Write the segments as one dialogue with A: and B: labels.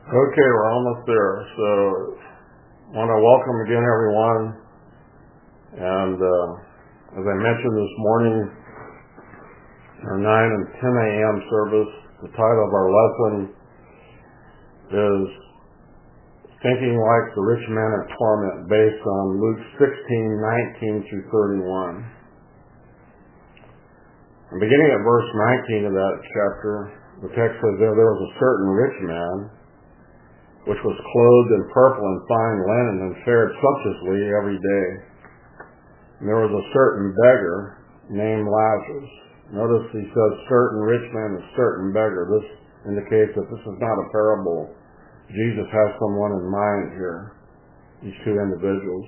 A: Okay, we're almost there. So, I want to welcome again everyone. And as I mentioned this morning, our 9 and 10 a.m. service, the title of our lesson is Thinking Like the Rich Man in Torment, based on Luke 16:19 through 31. And beginning at verse 19 of that chapter, the text says, there was a certain rich man, which was clothed in purple and fine linen, and fared sumptuously every day. And there was a certain beggar named Lazarus. Notice he says certain rich man and certain beggar. This indicates that this is not a parable. Jesus has someone in mind here, these two individuals.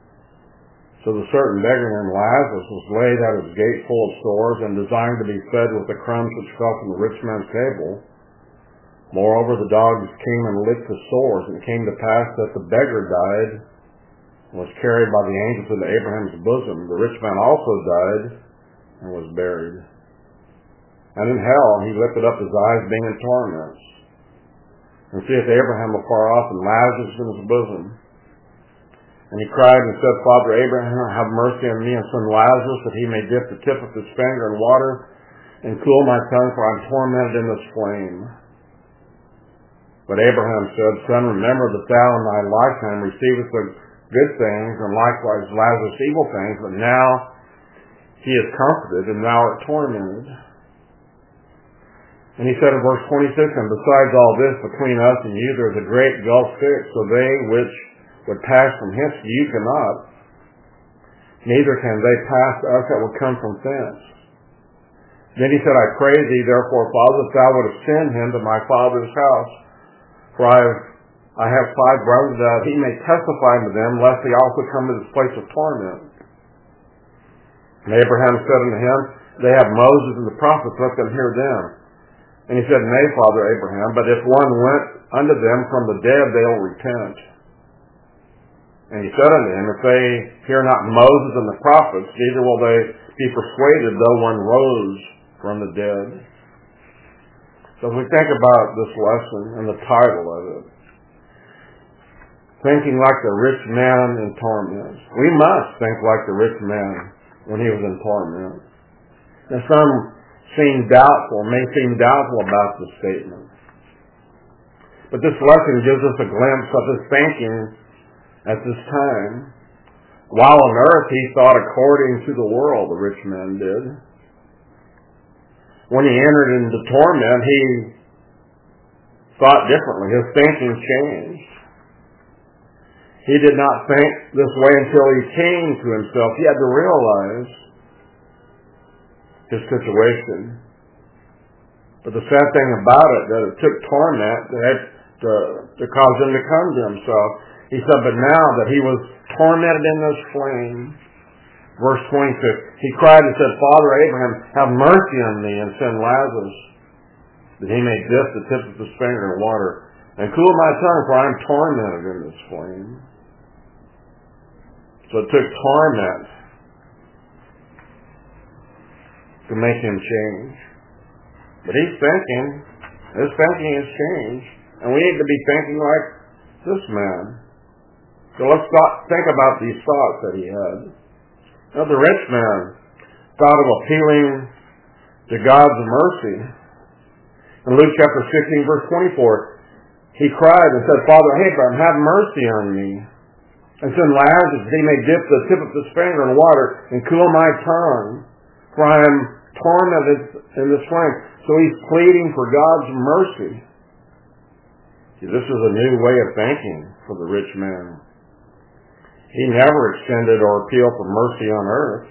A: So the certain beggar named Lazarus was laid at his gate full of sores and designed to be fed with the crumbs which fell from the rich man's table. Moreover, the dogs came and licked the sores, and it came to pass that the beggar died and was carried by the angels into Abraham's bosom. The rich man also died and was buried. And in hell he lifted up his eyes, being in torments, and seeth Abraham afar off, and Lazarus in his bosom. And he cried and said, Father Abraham, have mercy on me, and send Lazarus, that he may dip the tip of his finger in water, and cool my tongue, for I am tormented in this flame. But Abraham said, Son, remember that thou in thy lifetime receivest the good things, and likewise Lazarus evil things, but now he is comforted, and thou art tormented. And he said in verse 26, And besides all this, between us and you there is a great gulf fixed, so they which would pass from hence to you cannot, neither can they pass to us that would come from thence. Then he said, I pray thee, therefore, Father, that thou wouldest send him to my father's house. For I have 5 brothers, that he may testify to them, lest they also come to this place of torment. And Abraham said unto him, They have Moses and the prophets, let them hear them. And he said, Nay, Father Abraham, but if one went unto them from the dead, they will repent. And he said unto him, If they hear not Moses and the prophets, neither will they be persuaded, though one rose from the dead. So if we think about this lesson and the title of it, Thinking Like the Rich Man in Torment, we must think like the rich man when he was in torment. Now some may seem doubtful about this statement. But this lesson gives us a glimpse of his thinking at this time. While on earth he thought according to the world, the rich man did. When he entered into torment, he thought differently. His thinking changed. He did not think this way until he came to himself. He had to realize his situation. But the sad thing about it, that it took torment to cause him to come to himself. He said, but now that he was tormented in this flame, verse 26, he cried and said, Father Abraham, have mercy on me, and send Lazarus, that he may dip the tip of his finger in water, and cool my tongue, for I am tormented in this flame. So it took torment to make him change. But he's thinking, his thinking has changed, and we need to be thinking like this man. So let's think about these thoughts that he had. Now the rich man thought of appealing to God's mercy. In Luke chapter 16, verse 24, he cried and said, Father Abraham, have mercy on me, and send Lazarus that he may dip the tip of his finger in water and cool my tongue, for I am tormented in this flame. So he's pleading for God's mercy. See, this is a new way of thinking for the rich man. He never extended or appealed for mercy on earth.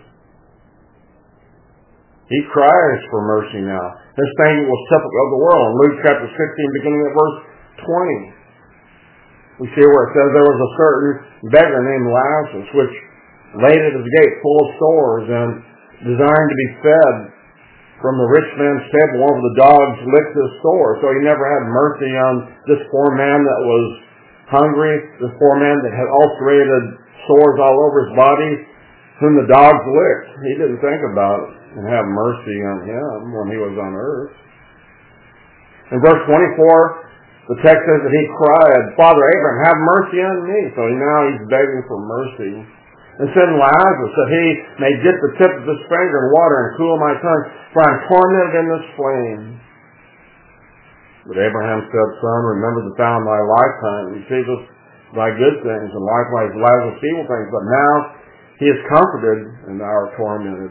A: He cries for mercy now. His thinking was typical of the world. In Luke chapter 16, beginning at verse 20, we see where it says there was a certain beggar named Lazarus, which laid at his gate full of sores and designed to be fed from the rich man's table. One of the dogs licked his sores. So he never had mercy on this poor man that was hungry, this poor man that had ulcerated sores all over his body, whom the dogs licked. He didn't think about it and have mercy on him when he was on earth. In verse 24, The text says that he cried, "Father Abraham, have mercy on me." So now he's begging for mercy. And send Lazarus that he may dip the tip of his finger in water and cool my tongue, for I am tormented in this flame. But Abraham said, "Son, remember that thou in thy lifetime receivest thy good things, and likewise Lazarus evil things. But now he is comforted, and thou art tormented."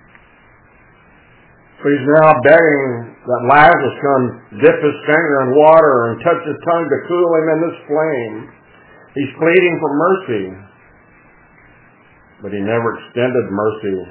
A: So he's now begging that Lazarus come dip his finger in water and touch his tongue to cool him in this flame. He's pleading for mercy. But he never extended mercy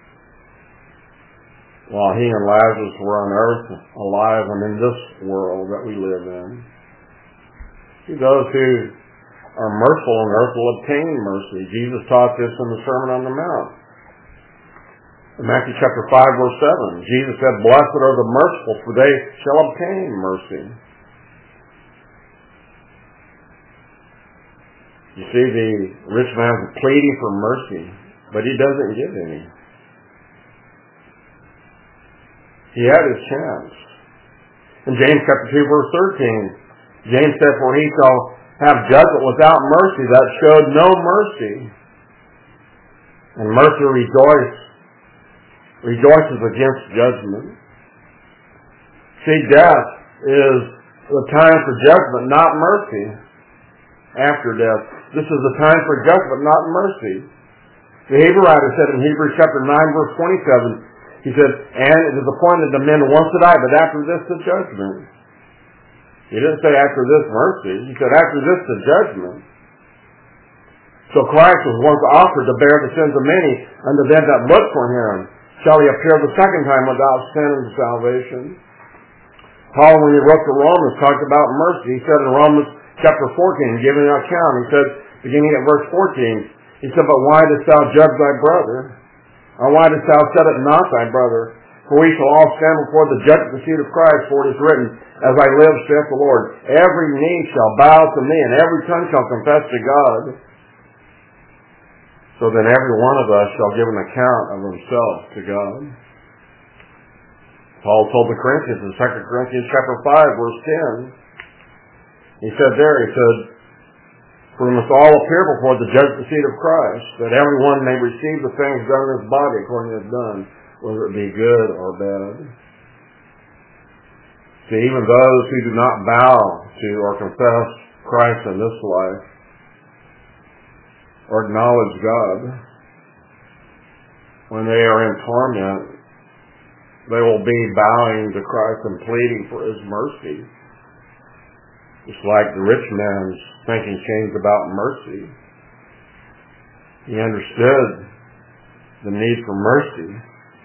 A: while he and Lazarus were on earth, alive and in this world that we live in. See, those who are merciful on earth will obtain mercy. Jesus taught this in the Sermon on the Mount. In Matthew chapter 5, verse 7, Jesus said, "Blessed are the merciful, for they shall obtain mercy." You see, the rich man's pleading for mercy, but he doesn't get any. He had his chance. In James chapter 2, verse 13, James said, "For he shall have judgment without mercy that showed no mercy. And mercy rejoices against judgment." See, death is the time for judgment, not mercy. After death, this is the time for judgment, not mercy. The Hebrew writer said in Hebrews chapter 9, verse 27, he said, "And it is appointed to men once to die, but after this the judgment." He didn't say after this mercy. He said after this the judgment. So Christ was once offered to bear the sins of many unto them that look for him. Shall he appear the second time without sin and salvation? Paul, when he wrote to Romans, talked about mercy. He said in Romans chapter 14, giving an account, he said, beginning at verse 14, he said, "But why dost thou judge thy brother? Or why dost thou set it not thy brother? For we shall all stand before the judgment seat of Christ, for it is written, As I live, saith the Lord, every knee shall bow to me, and every tongue shall confess to God. So then every one of us shall give an account of himself to God." Paul told the Corinthians in 2 Corinthians chapter 5, verse 10, he said, "For we must all appear before the judgment seat of Christ, that everyone may receive the things done in his body according to his done, whether it be good or bad." See, even those who do not bow to or confess Christ in this life or acknowledge God, when they are in torment, they will be bowing to Christ and pleading for his mercy. It's like the rich man's thinking changed about mercy. He understood the need for mercy,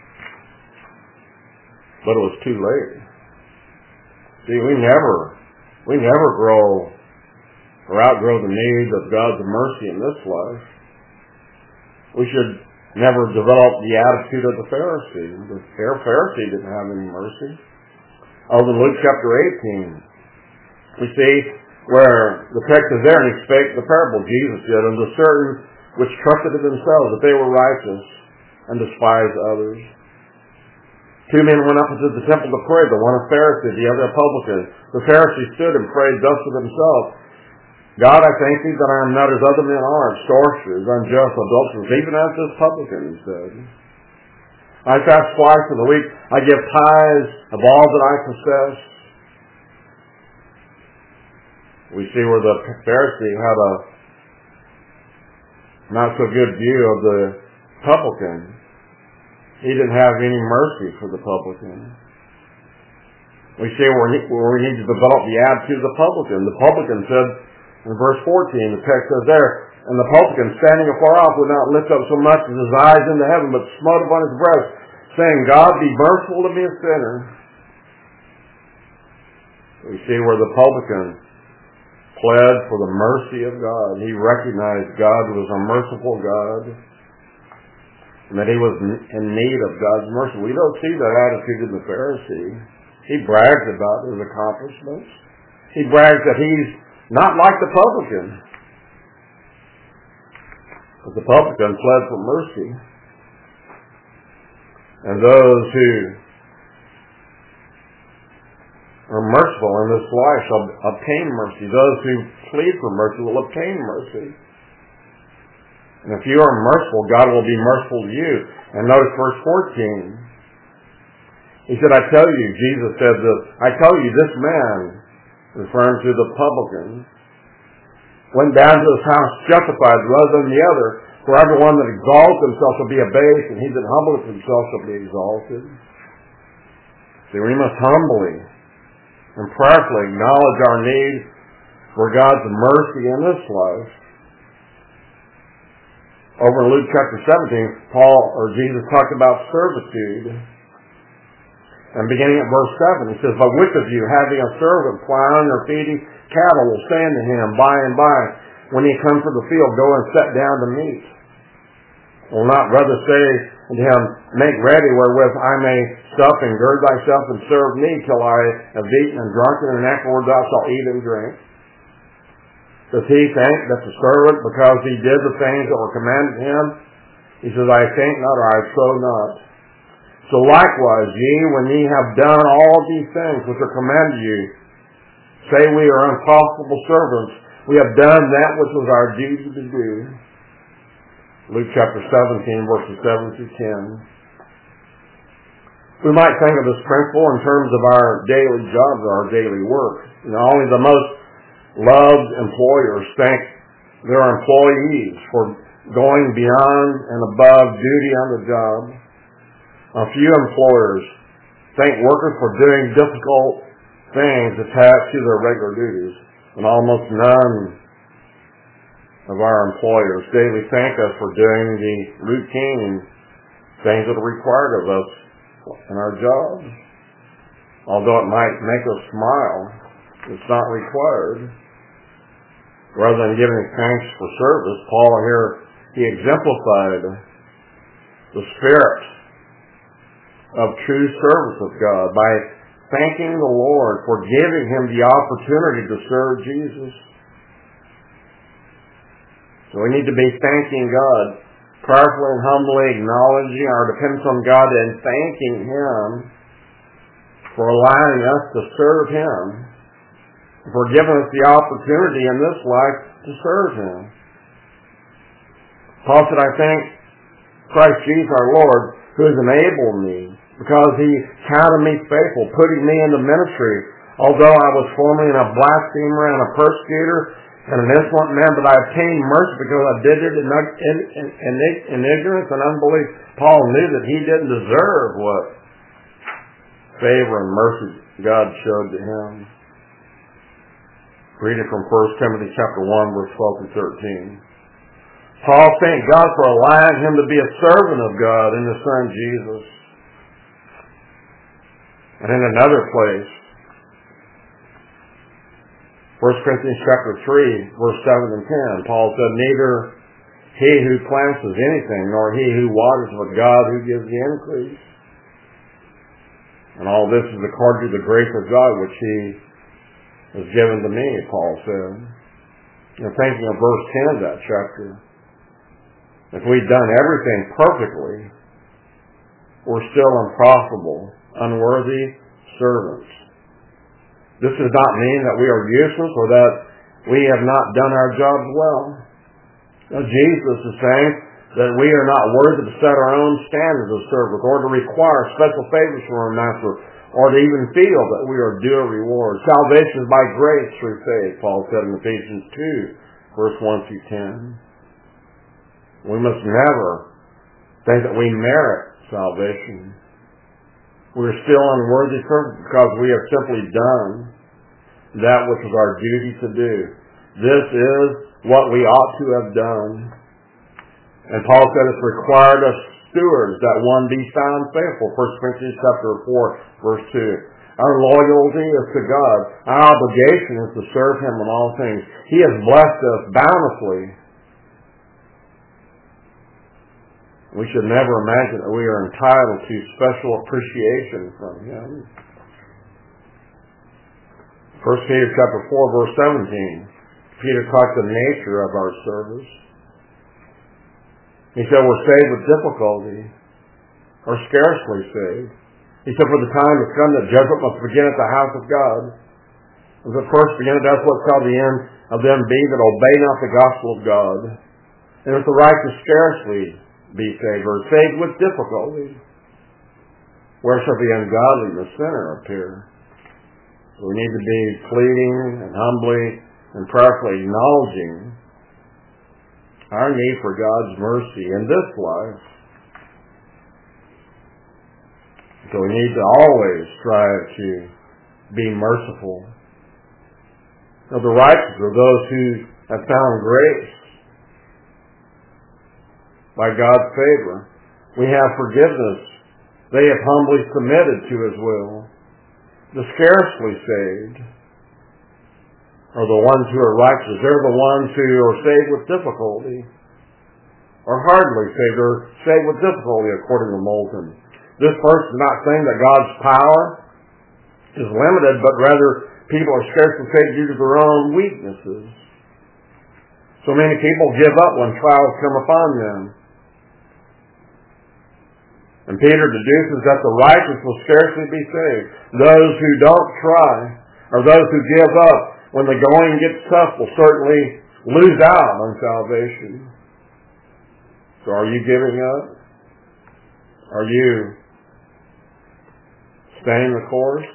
A: but it was too late. See, we never grow or outgrow the need of God's mercy in this life. We should never develop the attitude of the Pharisee. The Pharisee didn't have any mercy. Over in Luke chapter 18, we see where the text is there, and he spake the parable, Jesus did, unto certain which trusted in themselves that they were righteous, and despised others. 2 men went up into the temple to pray, the one a Pharisee, the other a publican. The Pharisee stood and prayed thus to himself, "God, I thank thee that I am not as other men are, extortioners, unjust, adulterers, even as this publican," he said. "I fast twice in the week. I give tithes of all that I possess." We see where the Pharisee had a not so good view of the publican. He didn't have any mercy for the publican. We see where we need to develop the attitude of the publican. The publican said in verse 14, the text says there, "And the publican, standing afar off, would not lift up so much as his eyes into heaven, but smote upon his breast, saying, God, be merciful to me, a sinner." We see where the publican pled for the mercy of God. He recognized God was a merciful God, and that he was in need of God's mercy. We don't see that attitude in the Pharisee. He brags about his accomplishments. He brags that he's not like the publican. But the publican pled for mercy. And those who or merciful in this life shall obtain mercy. Those who plead for mercy will obtain mercy. And if you are merciful, God will be merciful to you. And notice verse 14. He said, I tell you, Jesus said this, I tell you, this man, referring to the publican, went down to his house justified rather than the other. For everyone that exalts himself shall be abased, and he that humbleth himself shall be exalted. See, we must humbly and prayerfully acknowledge our need for God's mercy in this life. Over in Luke chapter 17, Jesus talked about servitude. And beginning at verse 7, he says, But which of you, having a servant plowing or feeding cattle, will say unto him by and by, when he comes from the field, go and sit down to meat? Will not rather say unto him, Make ready wherewith I may sup and gird thyself and serve me till I have eaten and drunken, and afterward thou shalt eat and drink? Does he think that the servant, because he did the things that were commanded him, he says, I think not, or I trow not. So likewise, ye, when ye have done all these things which are commanded you, say we are unprofitable servants, we have done that which was our duty to do. Luke chapter 17, verses 7 through 10. We might think of this principle in terms of our daily jobs, our daily work. Only the most loved employers thank their employees for going beyond and above duty on the job. A few employers thank workers for doing difficult things attached to their regular duties, and almost none of our employers daily thank us for doing the routine things that are required of us in our jobs. Although it might make us smile, it's not required. Rather than giving thanks for service, Paul here, he exemplified the spirit of true service of God by thanking the Lord for giving him the opportunity to serve Jesus. So we need to be thanking God, prayerfully and humbly acknowledging our dependence on God and thanking him for allowing us to serve him, for giving us the opportunity in this life to serve him. Paul said, I thank Christ Jesus our Lord, who has enabled me, because he counted me faithful, putting me into ministry, although I was formerly a blasphemer and a persecutor and an insolent man, but I obtained mercy because I did it in ignorance and unbelief. Paul knew that he didn't deserve what favor and mercy God showed to him. Reading from 1 Timothy chapter 1, verse 12 and 13. Paul thanked God for allowing him to be a servant of God in his Son Jesus. And in another place, 1 Corinthians chapter 3, verse 7 and 10, Paul said, Neither he who plants is anything, nor he who waters, but God who gives the increase. And all this is according to the grace of God, which he has given to me, Paul said. And thinking of verse 10 of that chapter, if we'd done everything perfectly, we're still unprofitable, unworthy servants. This does not mean that we are useless or that we have not done our jobs well. Now, Jesus is saying that we are not worthy to set our own standards of service or to require special favors from our Master or to even feel that we are due a reward. Salvation is by grace through faith, Paul said in Ephesians 2, verse 1 through 10. We must never think that we merit salvation. We're still unworthy servants because we have simply done that which is our duty to do. This is what we ought to have done. And Paul said it's required of stewards that one be found faithful. 1 Corinthians chapter 4, verse 2. Our loyalty is to God. Our obligation is to serve him in all things. He has blessed us bountifully. We should never imagine that we are entitled to special appreciation from him. 1 Peter chapter 4, verse 17. Peter talks the nature of our service. He said we're saved with difficulty, or scarcely saved. He said, for the time has come that judgment must begin at the house of God. As it first began, that's what shall the end of them be that obey not the gospel of God. And if the righteous scarcely be saved, or saved with difficulty, where shall the ungodly and the sinner appear? So we need to be pleading and humbly and prayerfully acknowledging our need for God's mercy in this life. So we need to always strive to be merciful. Now, the righteous are those who have found grace by God's favor. We have forgiveness. They have humbly submitted to His will. The scarcely saved are the ones who are righteous. They're the ones who are saved with difficulty, or hardly saved, or saved with difficulty, according to Moulton. This verse is not saying that God's power is limited, but rather people are scarcely saved due to their own weaknesses. So many people give up when trials come upon them. And Peter deduces that the righteous will scarcely be saved. Those who don't try, or those who give up when the going gets tough, will certainly lose out on salvation. So are you giving up? Are you staying the course?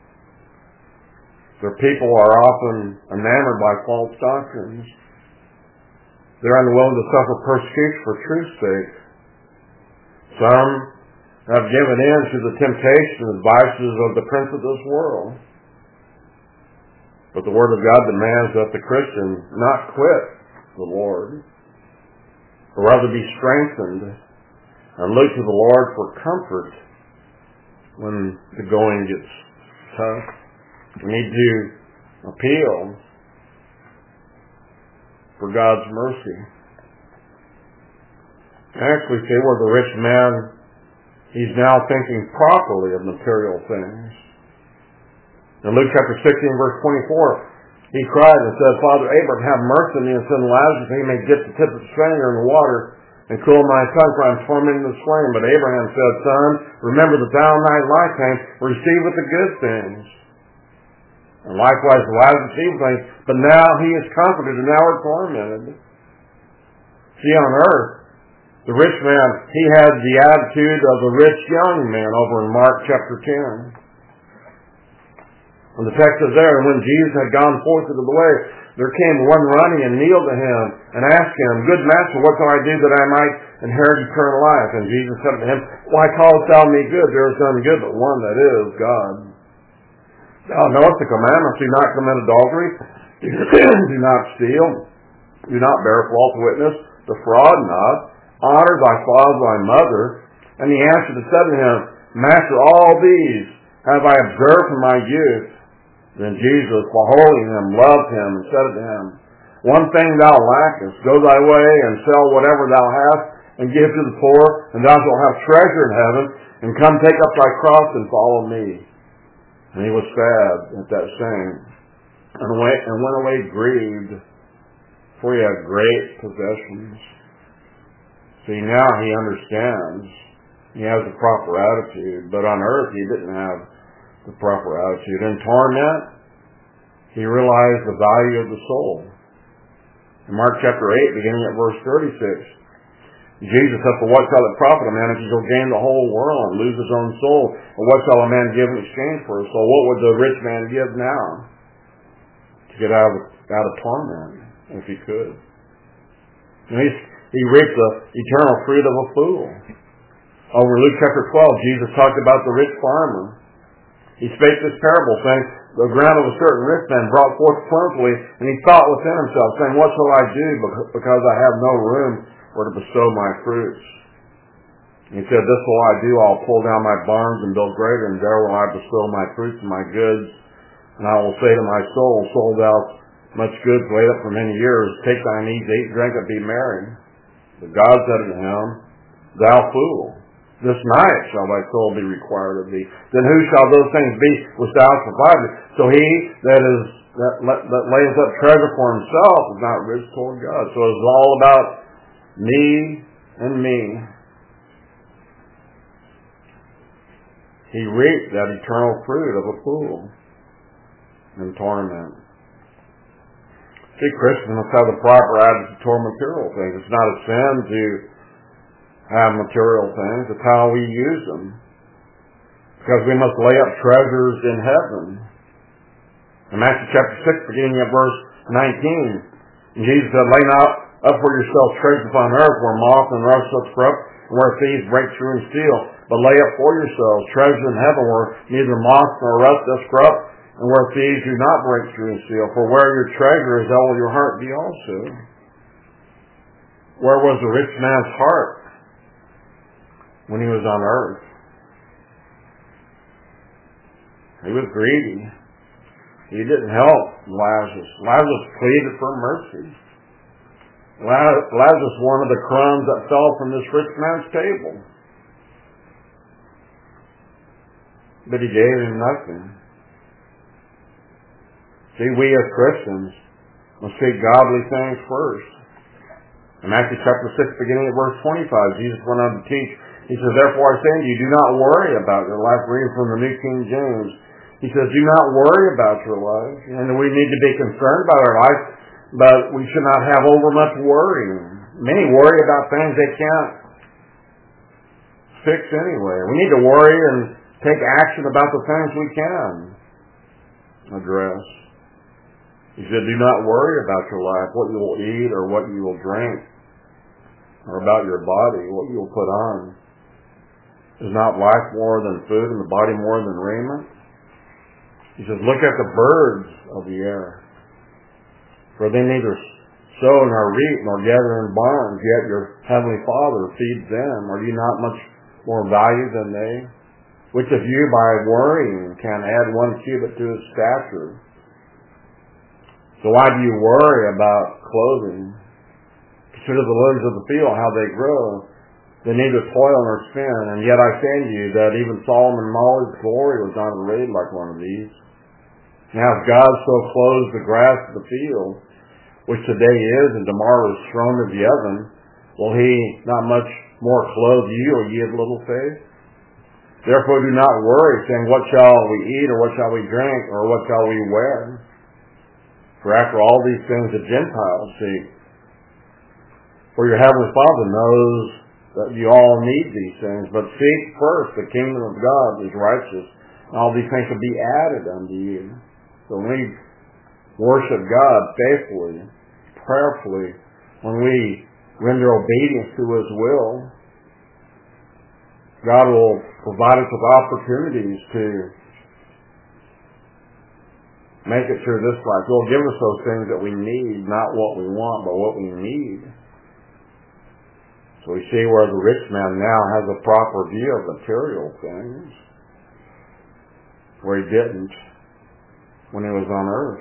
A: Their people are often enamored by false doctrines. They're unwilling to suffer persecution for truth's sake. Some have given in to the temptation and vices of the prince of this world. But the Word of God demands that the Christian not quit the Lord, but rather be strengthened and look to the Lord for comfort when the going gets tough. We need to appeal for God's mercy. I actually say where the rich man, he's now thinking properly of material things. In Luke chapter 16, verse 24, he cried and said, Father Abraham, have mercy on me and send Lazarus that he may dip the tip of his finger in the water and cool my tongue, for I am tormented in this flame. But Abraham said, Son, remember that thou in thy lifetime receivest the good things. And likewise Lazarus received things, but now he is comforted and now are tormented. See, on earth, the rich man, he had the attitude of the rich young man over in Mark chapter 10. And the text is there, and when Jesus had gone forth into the way, there came one running and kneeled to him and asked him, Good master, what shall I do that I might inherit eternal life? And Jesus said to him, Why callest thou me good? There is none good but one, that is God. Thou knowest the commandments, do not commit adultery, do not steal, do not bear false witness, defraud not, honor thy father and thy mother. And he answered and said to him, Master, all these have I observed from my youth. Then Jesus, beholding him, loved him, and said to him, One thing thou lackest, go thy way, and sell whatever thou hast, and give to the poor, and thou shalt have treasure in heaven, and come take up thy cross and follow me. And he was sad at that saying, and went away grieved, for he had great possessions. See, now he understands. He has the proper attitude, but on earth he didn't have the proper attitude. In torment, he realized the value of the soul. In Mark chapter 8, beginning at verse 36, Jesus said, For what shall it profit a man if he shall gain the whole world and lose his own soul? Or what shall a man give in exchange for his soul? What would the rich man give now to get out of torment, if he could? And he reaped the eternal fruit of a fool. Over in Luke chapter 12, Jesus talked about the rich farmer. He spake this parable, saying, The ground of a certain rich man brought forth plentifully, and he thought within himself, saying, What shall I do, because I have no room where to bestow my fruits? And he said, This will I do, I'll pull down my barns and build greater, and there will I bestow my fruits and my goods. And I will say to my soul, Soul, thou much goods laid up for many years, take thine ease, eat, drink, and be merry. But God said unto him, Thou fool, this night shall thy soul be required of thee. Then who shall those things be which thou hast provided? So he that lays up treasure for himself is not rich toward God. So it's all about me and me. he reaped that eternal fruit of a fool in torment. See, Christians must have the proper attitude toward material things. It's not a sin to have material things. It's how we use them. Because we must lay up treasures in heaven. In Matthew chapter 6, beginning at verse 19, Jesus said, "Lay not up for yourselves treasures upon earth, where moth and rust doth corrupt, and where thieves break through and steal. But lay up for yourselves treasures in heaven, where neither moth nor rust doth corrupt, and where thieves do not break through and steal. For where your treasure is, there will your heart be also." Where was the rich man's heart when he was on earth? He was greedy. He didn't help Lazarus. Lazarus pleaded for mercy. Lazarus wanted the crumbs that fell from this rich man's table. But he gave him nothing. See, we as Christians must seek godly things first. In Matthew chapter 6, beginning at verse 25, Jesus went on to teach. He says, "Therefore I say unto you, do not worry about your life." Reading from the New King James. He says, do not worry about your life. And we need to be concerned about our life, but we should not have over much worrying. Many worry about things they can't fix anyway. We need to worry and take action about the things we can address. He said, do not worry about your life, what you will eat or what you will drink, or about your body, what you will put on. Is not life more than food and the body more than raiment? He says, look at the birds of the air. For they neither sow nor reap nor gather in barns, yet your heavenly Father feeds them. Are you not much more valued than they? Which of you by worrying can add 1 cubit to his stature? So why do you worry about clothing? Consider the lilies of the field, how they grow. They neither toil nor spin. And yet I say to you that even Solomon in all his glory was not arrayed like one of these. Now if God so clothes the grass of the field, which today is and tomorrow is thrown into the oven, will he not much more clothe you, O ye of little faith? Therefore do not worry, saying, what shall we eat, or what shall we drink, or what shall we wear? For after all these things the Gentiles seek. For your heavenly Father knows that you all need these things, but seek first the kingdom of God, his righteousness, and all these things will be added unto you. So when we worship God faithfully, prayerfully, when we render obedience to his will, God will provide us with opportunities to make it through this life. He'll give us those things that we need, not what we want, but what we need. So we see where the rich man now has a proper view of material things, where he didn't when he was on earth.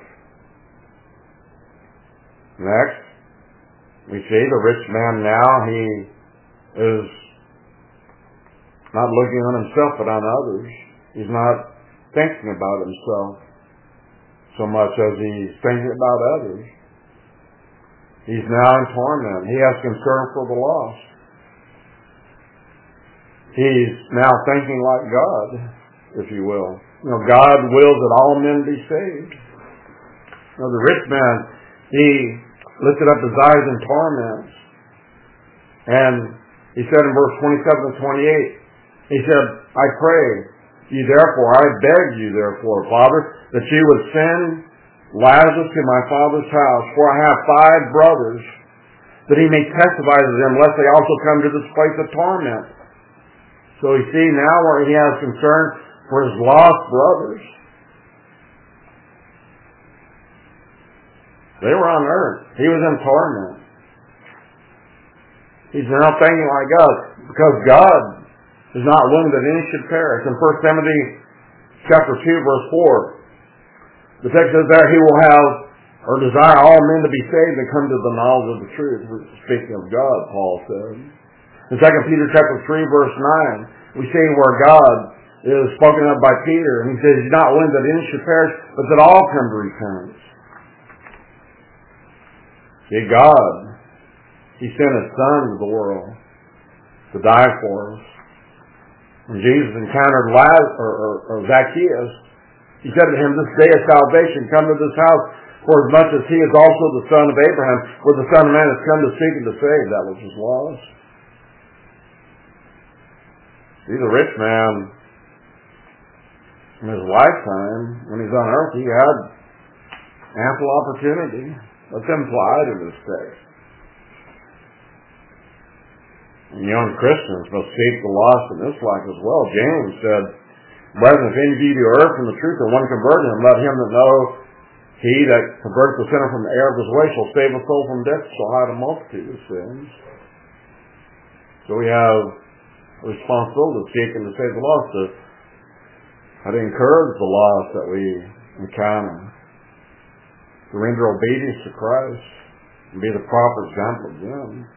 A: Next, we see the rich man now, he is not looking on himself but on others. He's not thinking about himself so much as he's thinking about others. He's now in torment. He has concern for the lost. He's now thinking like God, if you will. You know, God wills that all men be saved. You know, the rich man, he lifted up his eyes in torments. And he said in verse 27 and 28, he said, I pray you therefore, I beg you therefore, Father, that you would send Lazarus to my father's house, for I have 5 brothers, that he may testify to them, lest they also come to this place of torment. So you see now where he has concern for his lost brothers. They were on earth. He was in torment. He's now thinking like God, because God is not willing that any should perish. In 1 Timothy chapter 2, verse 4, the text says there, he will have or desire all men to be saved and come to the knowledge of the truth. Speaking of God, Paul said. In 2 Peter chapter 3, verse 9, we see where God is spoken of by Peter, and he says he's not willing that any should perish, but that all come to repentance. See, God, he sent his Son to the world to die for us. When Jesus encountered Zacchaeus, he said to him, "This day of salvation come to this house, for as much as he is also the son of Abraham, for the Son of Man has come to seek and to save that which was lost." See, the rich man, in his lifetime, when he's on earth, he had ample opportunity. That's implied in this text. And young Christians must seek the lost in this life as well. James said, "Brethren, if any of you be erred from the truth, and one convert him, let him that know he that converts the sinner from the error of his way shall save a soul from death, shall hide a multitude of sins." So we have a responsibility to seek and to save the lost, to encourage the lost that we encounter, to render obedience to Christ, and be the proper example of them.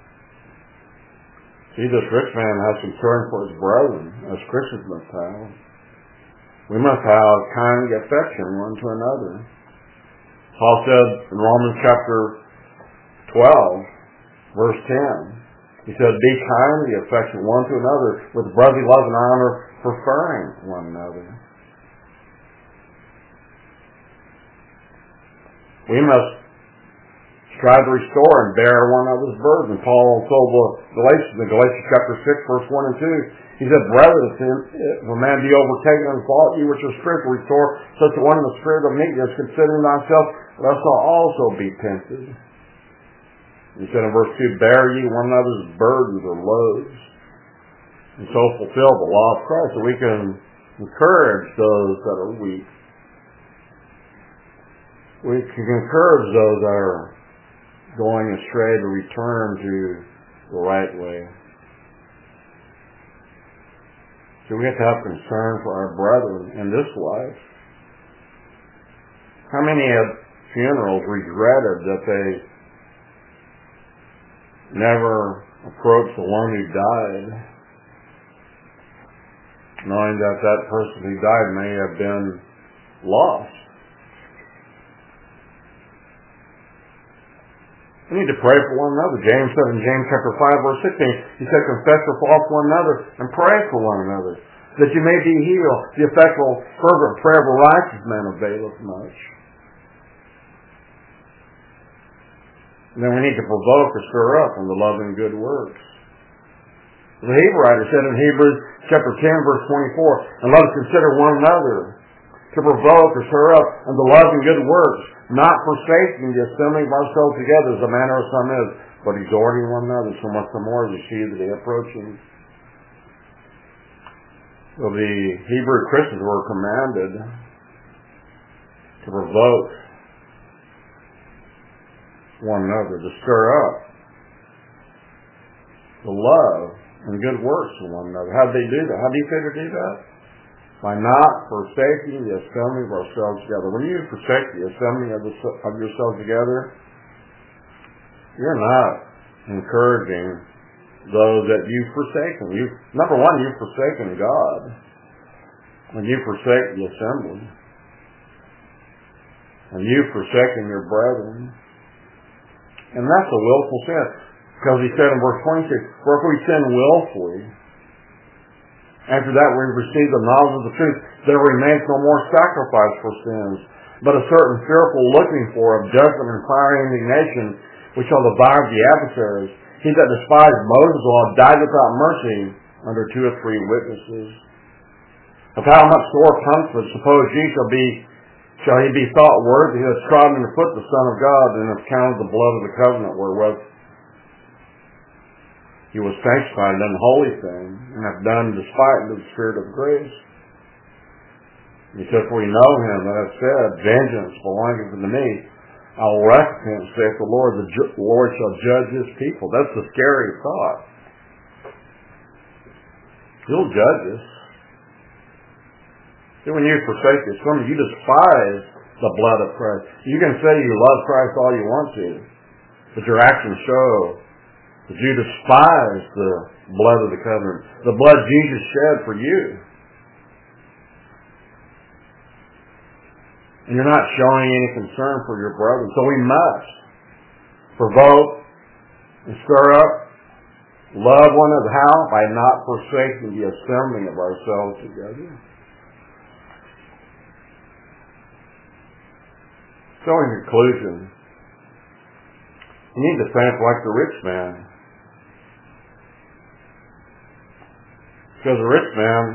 A: See, this rich man has concern for his brethren, as Christians must have. We must have kindly affection one to another. Paul said in Romans chapter 12, verse 10, he said, "Be kindly affectionate one to another with brotherly love and honor, preferring one another." We must strive to restore and bear one another's burden. Paul told the Galatians in Galatians chapter 6, verse 1 and 2, he said, "Brethren, if a man be overtaken in fault, you which are spiritual, restore such a one in the spirit of meekness, considering thyself, lest thou also be tempted." He said in verse 2, "Bear ye one another's burdens or loads," and so fulfill the law of Christ, so we can encourage those that are weak. We can encourage those that are going astray to return to the right way. So we have to have concern for our brethren in this life. How many at funerals regretted that they never approached the one who died, knowing that that person who died may have been lost? We need to pray for one another. James said in James chapter 5, verse 16, he said, "Confess your faults to one another and pray for one another, that you may be healed. The effectual, fervent prayer of a righteous man availeth much." And then we need to provoke or stir up in the love and good works. The Hebrew writer said in Hebrews chapter 10, verse 24, "And let us consider one another to provoke or stir up and the love and good works, not forsaking the assembling of ourselves together as the manner of some is, but exhorting one another, so much the more as you see the day approaching." So the Hebrew Christians were commanded to provoke one another, to stir up the love and good works to one another. How did they do that? How do you figure to do that? By not forsaking the assembling of ourselves together. When you forsake the assembling of yourselves together, you're not encouraging those that you've forsaken. Number one, you've forsaken God. When you forsake the assembly, and you've forsaken your brethren, and that's a willful sin. Because he said in verse 26, "For if we sin willfully, after that we receive the knowledge of the truth, there remains no more sacrifice for sins, but a certain fearful looking for of judgment and fiery indignation, which shall devour the adversaries. He that despised Moses will have died without mercy under 2 or 3 witnesses. Of how much sore punishment suppose ye shall he be thought worthy who has trodden under foot the Son of God, and hath counted the blood of the covenant wherewith he was sanctified an unholy thing, and hath done despite unto the Spirit of grace. He said, For we know him that hath said, Vengeance belongeth unto me. I will recompense, saith the Lord. The Lord shall judge his people. That's the scary thought. He'll judge us. See, when you forsake this, you despise the blood of Christ. You can say you love Christ all you want to, but your actions show that you despise the blood of the covenant, the blood Jesus shed for you. And you're not showing any concern for your brethren. So we must provoke and stir up Love one another. How? By not forsaking the assembling of ourselves together. So in conclusion, you need to think like the rich man. Because the rich man,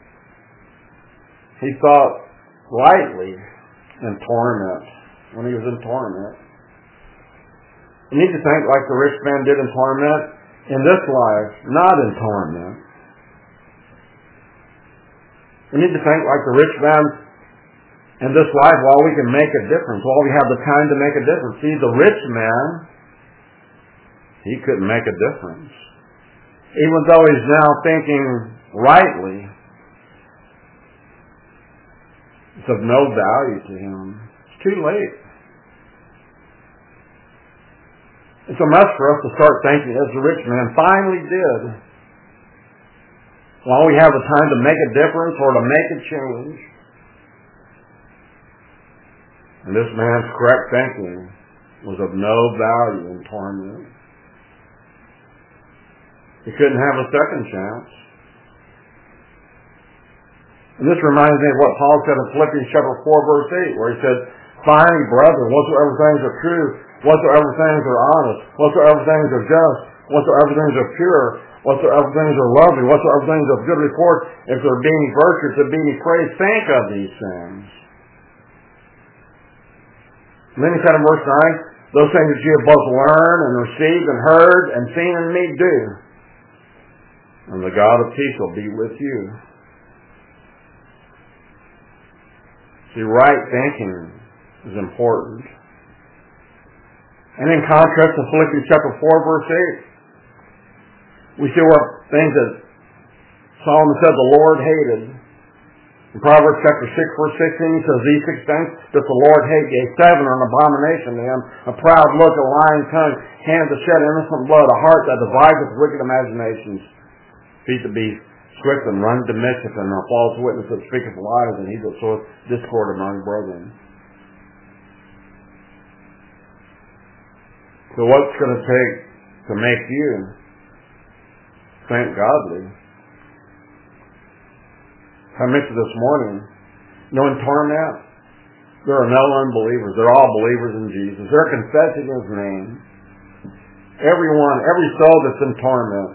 A: he thought lightly in torment when he was in torment. You need to think like the rich man did in torment in this life, not in torment. We need to think like the rich man in this life while we can make a difference, while we have the time to make a difference. See, the rich man, he couldn't make a difference. Even though he's now thinking rightly, it's of no value to him. It's too late. It's a must for us to start thinking as the rich man finally did. While we have the time to make a difference or to make a change. And this man's correct thinking was of no value in torment. He couldn't have a second chance. And this reminds me of what Paul said in Philippians chapter 4, verse 8, where he said, finally, brethren, whatsoever things are true, whatsoever things are honest, whatsoever things are just, whatsoever things are pure, whatsoever things are lovely, whatsoever things of good report, if there be any virtue, if there be any praise, think of these things. And then he said in verse 9, those things that you have both learned and received and heard and seen in me do. And the God of peace will be with you. See, right thinking is important. And in contrast to Philippians chapter 4, verse 8, we see what things that Solomon said the Lord hated. In Proverbs chapter 6, verse 16, he says, these 6 things that the Lord hate, yea, 7 are an abomination to him, a proud look, a lying tongue, hands that shed innocent blood, a heart that deviseth wicked imaginations, feet that be swift and run to mischief, and a false witness that speaketh lies, and he that soweth discord among brethren. So what's going to take to make you think godly? I mentioned this morning, in torment, there are no unbelievers. They're all believers in Jesus. They're confessing His name. Everyone, every soul that's in torment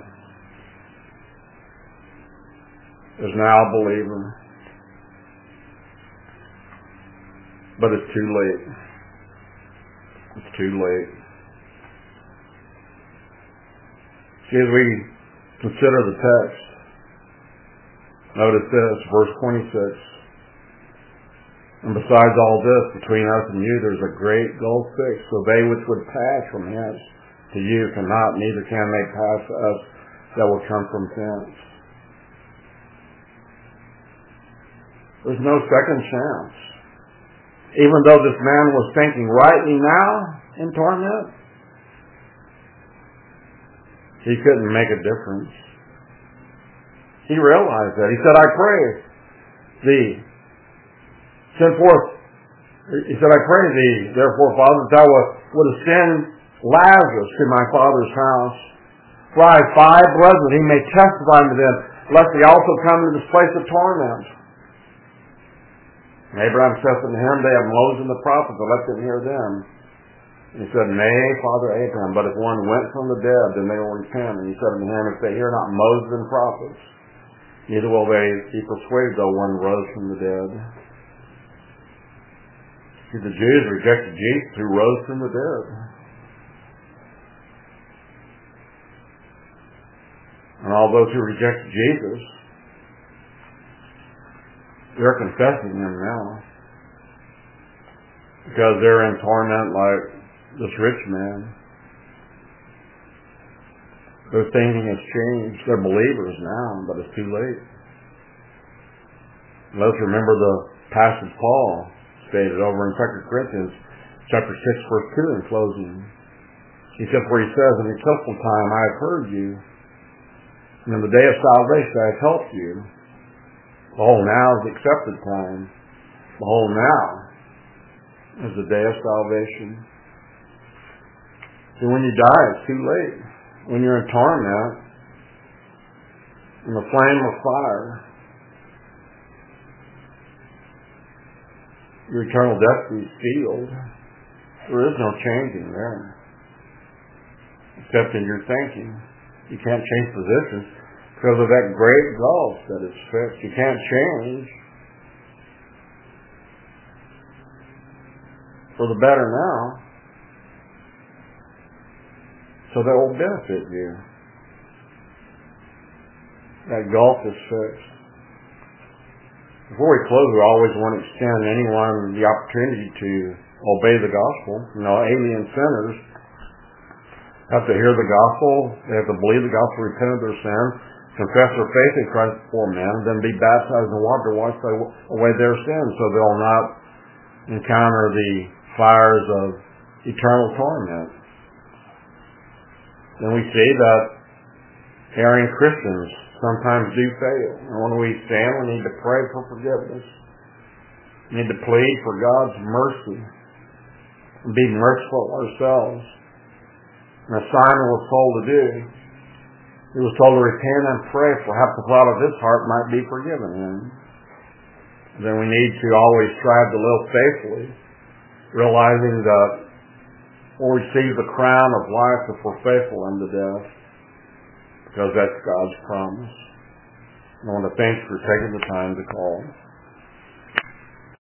A: is now a believer. But it's too late. It's too late. See, as we consider the text, notice this, verse 26. And besides all this, between us and you, there's a great gulf fixed. So they which would pass from hence to you cannot, neither can they pass to us that will come from thence. There's no second chance. Even though this man was thinking rightly now in torment, he couldn't make a difference. He realized that. He said, I pray thee, send forth. He said, I pray thee, therefore, Father, that thou wouldst send Lazarus to my father's house. For I have 5 brethren, he may testify unto them, lest they also come to this place of torment. And Abraham said unto him, they have Moses and the prophets, but let them hear them. And he said, nay, Father Abraham, but if one went from the dead, then they will repent. And he said unto him, if they hear not Moses and prophets, neither will they be persuaded though one rose from the dead. See, the Jews rejected Jesus who rose from the dead. And all those who rejected Jesus, they're confessing Him now. Because they're in torment like this rich man. Their thinking has changed. They're believers now, but it's too late. Let's remember the passage Paul stated over in 2 Corinthians chapter 6, verse 2 in closing. He said, where he says, in the acceptable time I have heard you, and in the day of salvation I have helped you. Behold, now is the accepted time. Behold, now is the day of salvation. See, when you die, it's too late. When you're in torment, in the flame of fire. Your eternal destiny is sealed. There is no changing there, except in your thinking. You can't change positions because of that great gulf that is fixed. You can't change for the better now, so that will benefit you. That gulf is fixed. Before we close, we always want to extend anyone the opportunity to obey the gospel. Alien sinners have to hear the gospel, they have to believe the gospel, repent of their sins, confess their faith in Christ before men, then be baptized in water to wash away their sins so they'll not encounter the fires of eternal torment. Then we see that erring Christians sometimes do fail. And when we sin, we need to pray for forgiveness. We need to plead for God's mercy and be merciful ourselves. And Simon was told to do. He was told to repent and pray, perhaps the thought of his heart might be forgiven him. Then we need to always strive to live faithfully, realizing that we'll receive the crown of life if we're faithful unto death, because that's God's promise. I want to thank you for taking the time to call.